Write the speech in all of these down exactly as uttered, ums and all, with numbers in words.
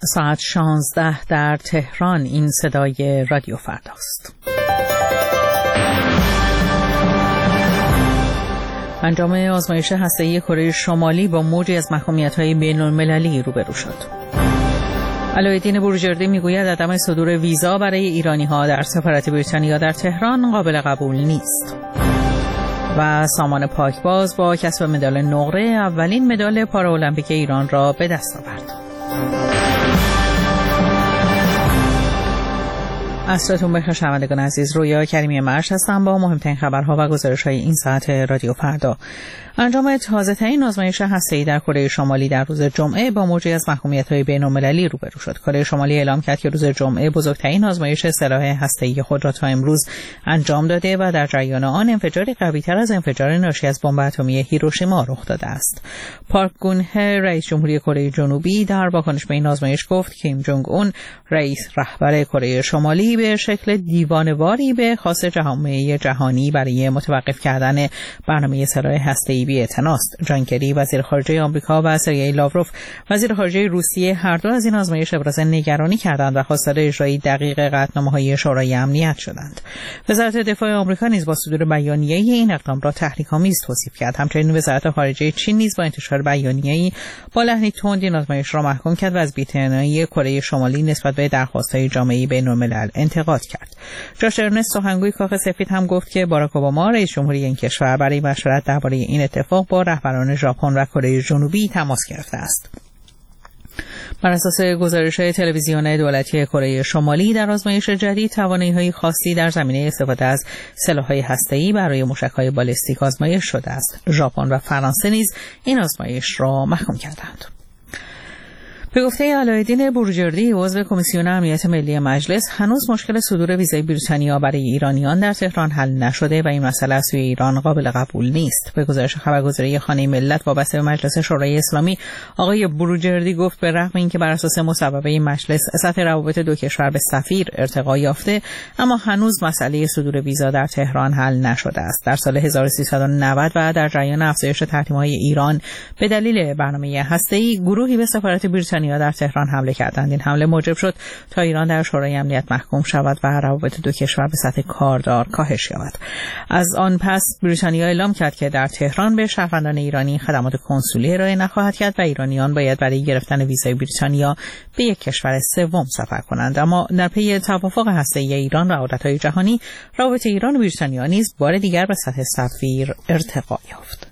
ساعت شانزده در تهران. این صدای رادیو فرداست. انجام آزمایش هسته‌ای کره شمالی با موجی از محکومیت‌های بین‌المللی روبرو شد. علایالدین بروجردی میگوید عدم صدور ویزا برای ایرانی‌ها در سفارت بریتانیا در تهران قابل قبول نیست. و سامان پاکباز با کسب مدال نقره اولین مدال پارالمپیک ایران را به دست آورد. عصرتون بخیر شنوندگان عزیز، رویا کریمی مرش هستم با مهمترین خبرها و گزارش‌های این ساعت رادیو فردا. انجام تازه‌ترین آزمایش هسته‌ای در کره شمالی در روز جمعه با موجی از محکومیت‌های بین‌المللی روبرو شد. کره شمالی اعلام کرد که روز جمعه بزرگترین آزمایش سلاح هسته‌ای خود را تا امروز انجام داده و در جریان آن انفجاری قوی‌تر از انفجار ناشی از بمب اتمی هیروشیما رخ داده است. پارک گون-هه رئیس جمهوری کره جنوبی در واکنش به این آزمایش گفت کیم جونگ اون رئیس رهبر کره شمالی به شکل دیوانه‌واری به خواست جامعه جهانی برای متوقف کردن برنامه سلاح هسته‌ای بی‌اعتناست. جان کری وزیر خارجه آمریکا و سرگئی لاوروف وزیر خارجه روسیه هر دو از این آزمایش ابراز نگرانی کردند و خواستار اجرای دقیق قطعنامه‌های شورای امنیت شدند. وزارت دفاع آمریکا نیز با صدور بیانیه‌ای این اقدام را تحریک‌آمیز توصیف کرد. همچنین وزارت خارجه چین نیز با انتشار بیانیه‌ای با لحنی تند این آزمایش را محکوم کرد و از بی‌اعتنایی کره شمالی نسبت به درخواست‌های جامعه بین‌الملل انتقاد کرد. جاش ارنست سخنگوی کاخ سفید هم گفت که باراک اوباما رئیس جمهوری این کشور برای مشورت درباره این اتفاق با رهبران ژاپن و کره جنوبی تماس گرفته است. بر اساس گزارش‌های تلویزیون دولتی کره شمالی در آزمایش جدید توانایی‌های خاصی در زمینه استفاده از سلاح‌های هسته‌ای برای موشک‌های بالستیک آزمایش شده است. ژاپن و فرانسه نیز این آزمایش را محکوم کردند. به گفته علایالدین بروجردی عضو کمیسیون امنیت ملی مجلس، هنوز مشکل صدور ویزای بریتانیا برای ایرانیان در تهران حل نشده و این مسئله از سوی ایران قابل قبول نیست. به گزارش خبرگزاری خانه ملت وابسته به مجلس شورای اسلامی، آقای بروجردی گفت به رغم اینکه بر اساس مصوبه مجلس سطح روابط دو کشور به سفیر ارتقا یافته، اما هنوز مسئله صدور ویزا در تهران حل نشده است. در سال هزار و سیصد و نود و در جریان افزایش تحریم‌های ایران به دلیل برنامه هسته‌ای، گروهی به سفارت بریتانیا در تهران حمله کردند. این حمله موجب شد تا ایران در شورای امنیت محکوم شود و روابط دو کشور به سطح کاردار کاهش یابد. از آن پس بریتانیا اعلام کرد که در تهران به شهروندان ایرانی خدمات کنسولی ارائه نخواهد کرد و ایرانیان باید برای گرفتن ویزای بریتانیا به یک کشور سوم سفر کنند. اما در پی توافق هسته‌ای ایران و قدرت‌های جهانی، روابط ایران و بریتانیا نیز بار دیگر به سطح سفیر ارتقا یافت.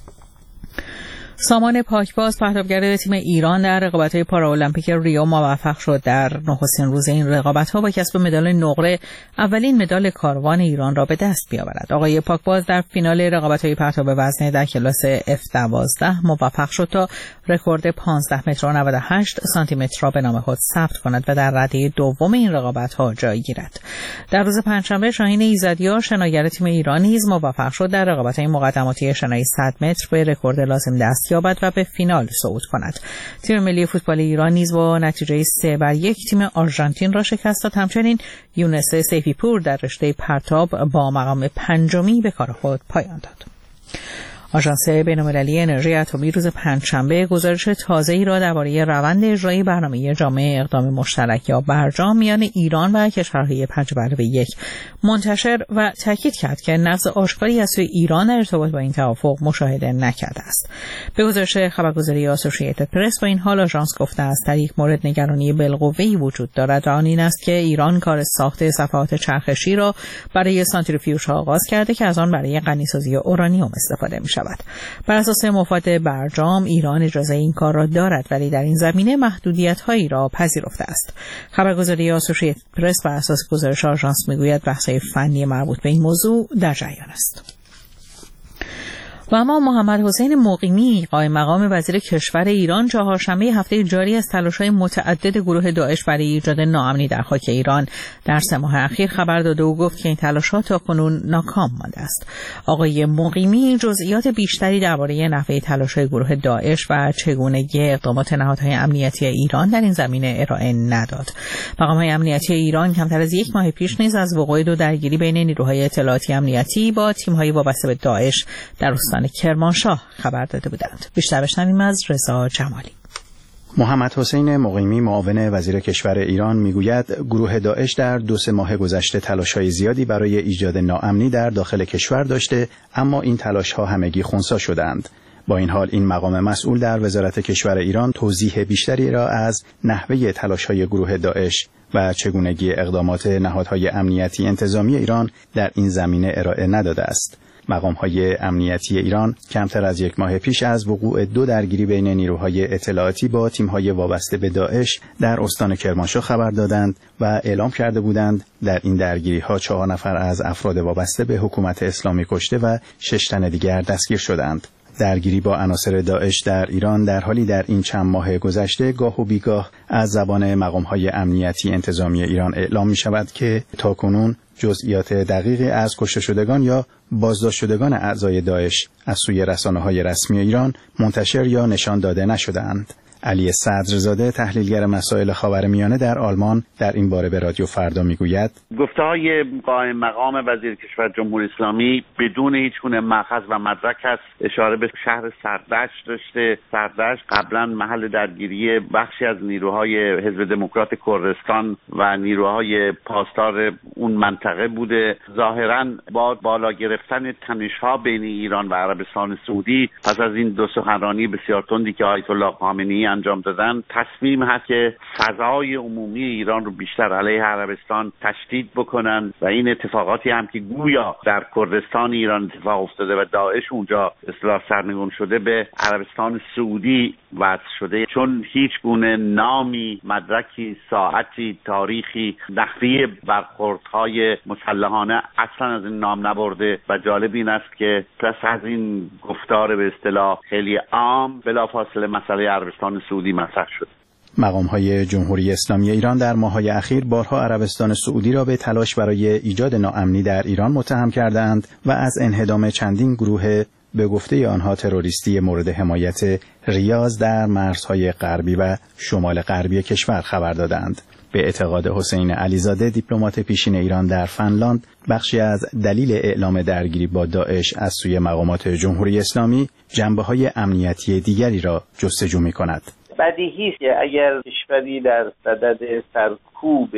سامان پاکباز پرتابگر تیم ایران در رقابت‌های پارالمپیک ریو موفق شد در نخستین روز این رقابت‌ها با کسب مدال نقره اولین مدال کاروان ایران را به دست بیاورد. آقای پاکباز در فینال رقابت‌های پرتاب وزنه در کلاس اف دوازده موفق شد تا رکورد پانزده متر و نود و هشت سانتی متر را به نام خود ثبت کند و در رده دوم این رقابت‌ها جای گیرد. در روز پنجشنبه شاهین ایزدیار شناگر تیم ایران نیز موفق شد در رقابت‌های مقدماتی شنای صد متر به رکورد لازم دست یابد و به فینال صعود کند. تیم ملی فوتبال ایران نیز با نتیجه سه بر یک تیم آرژانتین را شکست داد. همچنین یونس سیفی پور در رشته پرتاب با مقام پنجمی به کار خود پایان داد. آژانس بین‌المللی انرژی اتمی روز پنجشنبه گزارش تازه‌ای را درباره روند اجرای برنامه جامع اقدام مشترک یا برجام میان ایران و کشورهای پنج به علاوه یک منتشر و تاکید کرد که نقض آشکاری از سوی ایران در ارتباط با این توافق مشاهده نکرده است. به گزارش خبرگزاری آسوشییتد پرس با این حال آژانس گفته است در یک مورد نگرانی بالقوه‌ای وجود دارد و آن این است که ایران کار ساخت صفحات چرخشی را برای سانتریفیوژها آغاز کرده که از آن برای غنیسازی اورانیوم استفاده می‌شود. بر اساس مفاد برجام ایران اجازه این کار را دارد ولی در این زمینه محدودیت‌هایی را پذیرفته است. خبرگزاری آسوشییتد پرس بر اساس گزارش آژانس میگوید بحث‌های فنی مربوط به این موضوع در جریان است. و اما محمد حسین مقیمی قائم مقام وزیر کشور ایران چهارشنبه هفته جاری از تلاش‌های متعدد گروه داعش برای ایجاد ناامنی در خاک ایران در سه ماه اخیر خبر داده و گفت که این تلاش‌ها تاکنون ناکام مانده است. آقای مقیمی جزئیات بیشتری درباره نحوه تلاش‌های گروه داعش و چگونگی اقدامات نهادهای امنیتی ایران در این زمینه ارائه نداد. مقام‌های امنیتی ایران کمتر از یک ماه پیش نیز از وقوع دو درگیری بین نیروهای اطلاعاتی امنیتی با تیم‌های وابسته به داعش در کرمانشاه خبر داده بودند. بیشتر بشنویم از رضا جمالی. محمد حسین مقیمی معاون وزیر کشور ایران میگوید گروه داعش در دو سه ماه گذشته تلاش‌های زیادی برای ایجاد ناامنی در داخل کشور داشته، اما این تلاش‌ها همگی خنثی شدند. با این حال این مقام مسئول در وزارت کشور ایران توضیح بیشتری را از نحوه تلاش‌های گروه داعش و چگونگی اقدامات نهادهای امنیتی انتظامی ایران در این زمینه ارائه نداده است. مقام‌های امنیتی ایران کمتر از یک ماه پیش از وقوع دو درگیری بین نیروهای اطلاعاتی با تیم‌های وابسته به داعش در استان کرمانشاه خبر دادند و اعلام کرده بودند در این درگیری‌ها چهار نفر از افراد وابسته به حکومت اسلامی کشته و شش تن دیگر دستگیر شدند. درگیری با عناصر داعش در ایران در حالی در این چند ماه گذشته گاه و بیگاه از زبان مقام‌های امنیتی انتظامی ایران اعلام می‌شود که تاکنون جزئیات دقیقی از کشته شدگان یا بازداشت شدگان اعضای داعش از سوی رسانه‌های رسمی ایران منتشر یا نشان داده نشده‌اند. علی صدرزاده تحلیلگر مسائل خاورمیانه در آلمان در این باره به رادیو فردا میگوید گفته‌های قائم مقام وزیر کشور جمهوری اسلامی بدون هیچگونه مأخذ و مدرک است. اشاره به شهر سردشت داشته. سردشت قبلا محل درگیری بخشی از نیروهای حزب دموکرات کردستان و نیروهای پاسدار اون منطقه بوده. ظاهراً با بالا گرفتن تنش‌ها بین ایران و عربستان سعودی پس از این دو سخنرانی بسیار تندی که آیت الله خامنه‌ای انجام دادن، تصمیم هست که فضای عمومی ایران رو بیشتر علیه عربستان تشدید بکنن و این اتفاقاتی هم که گویا در کردستان ایران اتفاق افتاده و داعش اونجا اصطلاح سرنگون شده به عربستان سعودی وصل شده، چون هیچ گونه نامی، مدرکی، ساعتی، تاریخی، نحوه برخوردهای مسلحانه اصلا از این نام نبرده و جالب این است که پس از این گفتار به اصطلاح خیلی عام بلافاصله مسئله عربستان سعودی مطرح شد. مقام‌های جمهوری اسلامی ایران در ماه‌های اخیر بارها عربستان سعودی را به تلاش برای ایجاد ناامنی در ایران متهم کردند و از انهدام چندین گروه به گفته آنها تروریستی مورد حمایت ریاض در مرزهای غربی و شمال غربی کشور خبر دادند. به اعتقاد حسین علیزاده دیپلمات پیشین ایران در فنلاند، بخشی از دلیل اعلام درگیری با داعش از سوی مقامات جمهوری اسلامی جنبه‌های امنیتی دیگری را جستجو می‌کند. بدیهی است که اگر کشوری در صدد سرکوب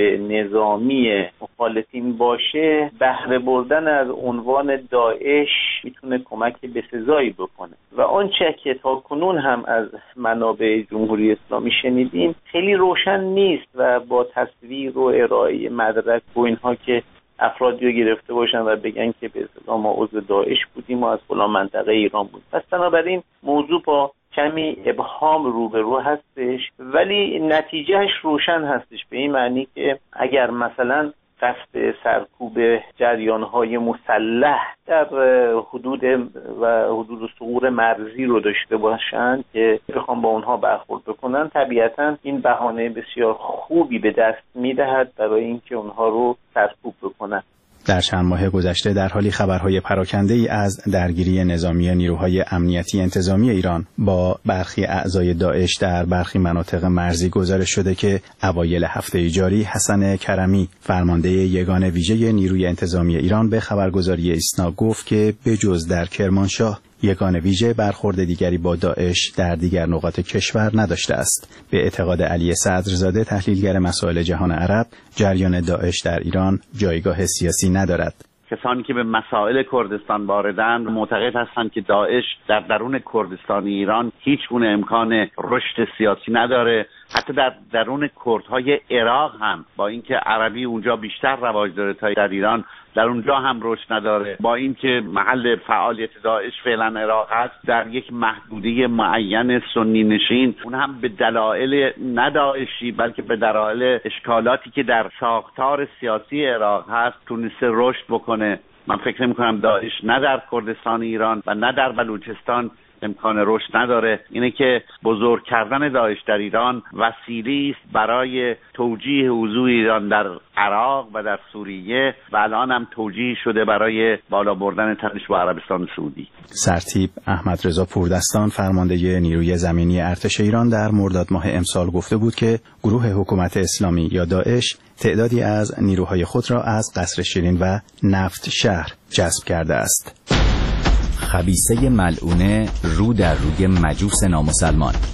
نظامی مخالفین باشه، بهره بردن از عنوان داعش میتونه کمک بسزایی بکنه و آنچه که تا کنون هم از منابع جمهوری اسلامی شنیدیم خیلی روشن نیست و با تصویر و ارائه مدرک و اینها که افرادی رو گرفته باشن و بگن که به اصطلاح ما عضو داعش بودیم و از فلان منطقه ایران بود. پس بنابراین موضوع با کمی ابهام روبرو هستش، ولی نتیجهش روشن هستش به این معنی که اگر مثلا قصد سرکوب جریان‌های مسلح در حدود و حدود ثغور مرزی رو داشته باشند که بخوام با اونها برخورد بکنن، طبیعتاً این بهانه بسیار خوبی به دست میدهد برای اینکه اونها رو سرکوب بکنن. در چند ماه گذشته در حالی خبرهای پراکنده‌ای از درگیری نظامی نیروهای امنیتی انتظامی ایران با برخی اعضای داعش در برخی مناطق مرزی گزارش شده که اوایل هفته جاری حسن کرمی فرمانده یگان ویژه نیروی انتظامی ایران به خبرگزاری ایسنا گفت که بجز در کرمانشاه یگان ویژه برخورد دیگری با داعش در دیگر نقاط کشور نداشته است. به اعتقاد علی صدرزاده تحلیلگر مسائل جهان عرب، جریان داعش در ایران جایگاه سیاسی ندارد. کسانی که به مسائل کردستان واردند معتقد هستند که داعش در درون کردستان ایران هیچ گونه امکان رشد سیاسی نداره. حتی در درون کردهای عراق هم با اینکه عربی اونجا بیشتر رواج داره تا در ایران، در اونجا هم رشد نداره. با اینکه محل فعالیت داعش فعلا عراق هست، در یک محدوده معین سنی نشین، اون هم به دلایل نه داعشی بلکه به دلایل اشکالاتی که در ساختار سیاسی عراق هست تونسته رشد بکنه. من فکر نمی‌کنم داعش نه در کردستان ایران و نه در بلوچستان امکان رشد نداره. اینه که بزرگ کردن داعش در ایران وسیله‌ای است برای توجیه حضور ایران در عراق و در سوریه و الان هم توجیه شده برای بالا بردن تنش با عربستان سعودی. سرتیپ احمد رضا پوردستان فرمانده نیروی زمینی ارتش ایران در مرداد ماه امسال گفته بود که گروه حکومت اسلامی یا داعش تعدادی از نیروهای خود را از قصر شیرین و نفت شهر جذب کرده است. خبیثه ملعونه رو در روی مجوس نامسلمان.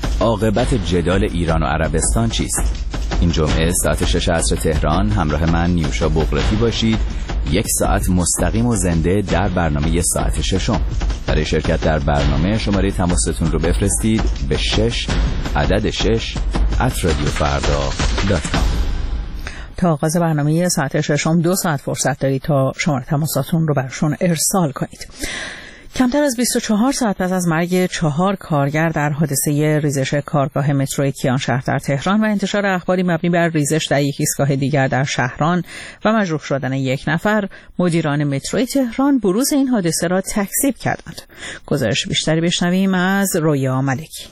عاقبت جدال ایران و عربستان چیست؟ این جمعه ساعت شش عصر تهران همراه من نیوشا بغرتی باشید. یک ساعت مستقیم و زنده در برنامه ساعت ششم. برای شرکت در برنامه شماره تماستون رو بفرستید به شش عدد شش ات رادیو فردا دات کام. تا آغاز برنامه ساعت ششم دو ساعت فرصت دارید تا شماره تماساتون رو برشون ارسال کنید. کمتر از بیست و چهار ساعت پس از مرگ چهار کارگر در حادثه ریزش کارگاه مترو کیانشهر در تهران و انتشار اخباری مبنی بر ریزش در یک ایستگاه دیگر در شهران و مجروح شدن یک نفر، مدیران مترو تهران بروز این حادثه را تکذیب کردند. گزارش بیشتری بشنویم از رویا ملکی.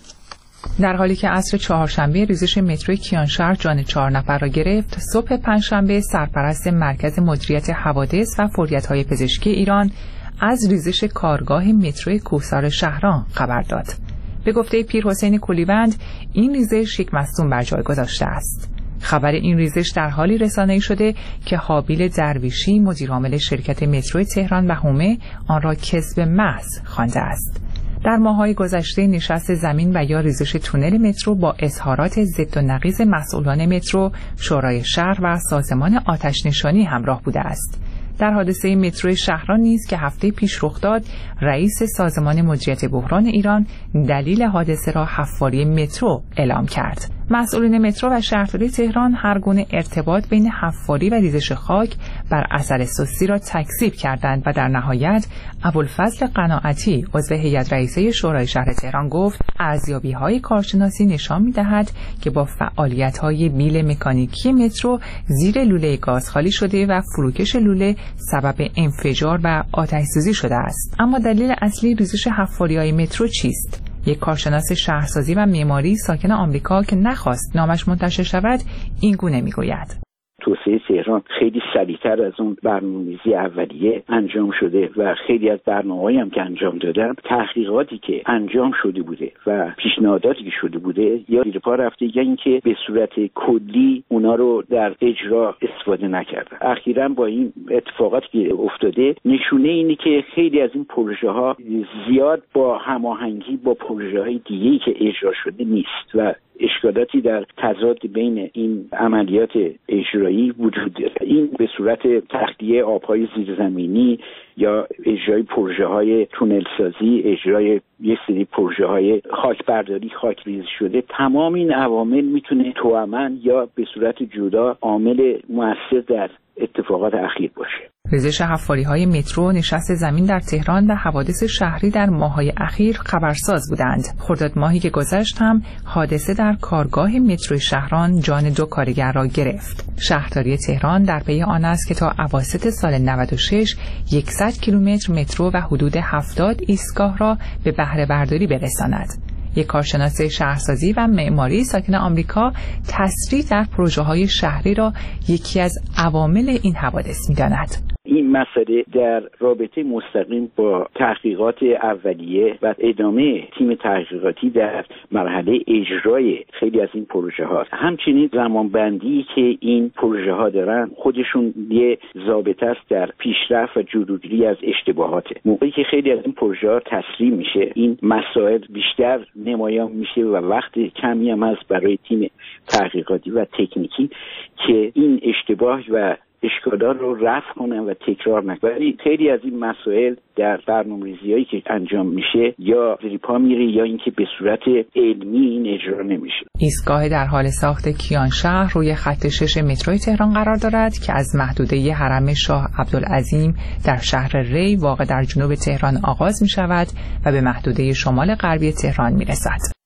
در حالی که عصر چهارشنبه ریزش مترو کیانشهر جان چهار نفر را گرفت، صبح پنجشنبه سرپرست مرکز مدیریت حوادث و فوریت‌های پزشکی ایران از ریزش کارگاه مترو کوهسار شهران خبر داد. به گفته پیرحسین کلیوند، این ریزش یک مصدوم بر جای گذاشته است. خبر این ریزش در حالی رسانه‌ای شده که حابیل درویشی، مدیرعامل شرکت مترو تهران و حومه، آن را کذب محض خوانده است. در ماه‌های گذشته نشست زمین و یا ریزش تونل مترو با اظهارات ضد و نقیض مسئولان مترو، شورای شهر و سازمان آتش‌نشانی همراه بوده است. در حادثه مترو شهران نیز که هفته پیش رخ داد، رئیس سازمان مدیریت بحران ایران دلیل حادثه را حفاری مترو اعلام کرد. مسئولین مترو و شهرداری تهران هر گونه ارتباط بین حفاری و ریزش خاک بر اثر سستی را تکذیب کردند و در نهایت ابوالفضل قناعتی عضو هیئت رئیسه شورای شهر تهران گفت ارزیابی‌های کارشناسی نشان می‌دهد که با فعالیت‌های بیل مکانیکی مترو زیر لوله گاز خالی شده و فروکش لوله سبب انفجار و آتش‌سوزی شده است. اما دلیل اصلی ریزش حفاری‌های مترو چیست؟ یک کارشناس شهرسازی و معماری ساکن آمریکا که نخواست نامش منتشر شود این گونه میگوید: توسعه تهران خیلی سریعتر از اون برنامه‌ریزی اولیه انجام شده و خیلی از برنامه‌هایی هم که انجام دادن، تحقیقاتی که انجام شده بوده و پیشنهاداتی که شده بوده یا زیر پا رفته یا اینکه به صورت کلی اونا رو در اجرا استفاده نکردن. اخیراً با این اتفاقاتی که افتاده نشونه اینه که خیلی از این پروژه‌ها زیاد با هماهنگی با پروژه‌های دیگه‌ای که اجرا شده نیست و اشکالاتی در تضاد بین این عملیات اجرایی وجود داره. این به صورت تخلیه آبهای زیرزمینی یا اجرای پروژه‌های تونل سازی، اجرای یک سری پروژه‌های خاکبرداری، خاکریزی شده، تمام این عوامل میتونه توأماً یا به صورت جدا عامل مؤثر در اتفاقات اخیر باشه. ریزش حفاری‌های مترو، نشست زمین در تهران و حوادث شهری در ماه‌های اخیر خبرساز بودند. خرداد ماهی که گذشت هم حادثه در کارگاه مترو شهران جان دو کارگر را گرفت. شهرداری تهران در پی آن است که تا اواسط سال نود و شش صد کیلومتر مترو و حدود هفتاد ایستگاه را به بهره برداری برساند. یک کارشناس شهرسازی و معماری ساکن آمریکا تسریع در پروژه‌های شهری را یکی از عوامل این حوادث می‌داند. این مسئله در رابطه مستقیم با تحقیقات اولیه و ادامه تیم تحقیقاتی در مرحله اجرای خیلی از این پروژه ها، همچنین زمانبندی که این پروژه ها دارن خودشون یه ضابطه است در پیشرفت و جلوگیری از اشتباهات. موقعی که خیلی از این پروژه ها تسریع میشه، این مسائل بیشتر نمایان میشه و وقت کمی هم از برای تیم تحقیقاتی و تکنیکی که این اشتباه و اشکالات رو رفع کنن و تکرار نکنن. خیلی از این مسائل در برنامه‌ریزی‌هایی که انجام میشه یا زیر پا میره یا اینکه به صورت علمی این اجرا نمیشه. ایستگاه در حال ساخت کیانشهر روی خط شش مترو تهران قرار دارد که از محدوده حرم شاه عبدالعظیم در شهر ری واقع در جنوب تهران آغاز می شود و به محدوده شمال غربی تهران می رسد.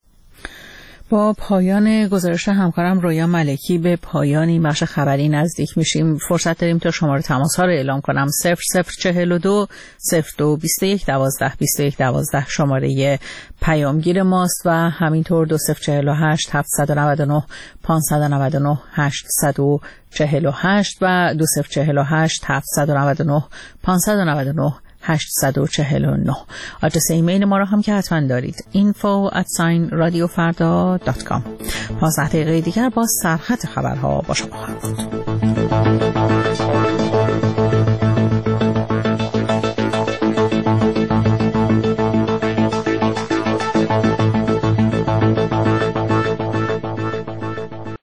با پایان گزارش همکارم رویا ملکی به پایان این بخش خبری نزدیک میشیم. فرصت داریم تا شماره تماس ها رو اعلام کنم. صفر صفر چهل و دو صفر دو بیست و یک دوازده بیست و یک دوازده شماره پیامگیر ماست و همینطور دو صفر چهل و هشت هفتصد و نود و نه پانصد و نود و نه هشتصد و چهل و هشت و دو صفر چهل و هشت هفتصد و نود و نه پانصد و نود و نه هشتصد و چهل و نه. آدرس ایمیل ما را هم که حتما دارید info at sign radio farda dot com. پانزده دقیقه دیگر با سرخط خبرها با شما خواهم بود.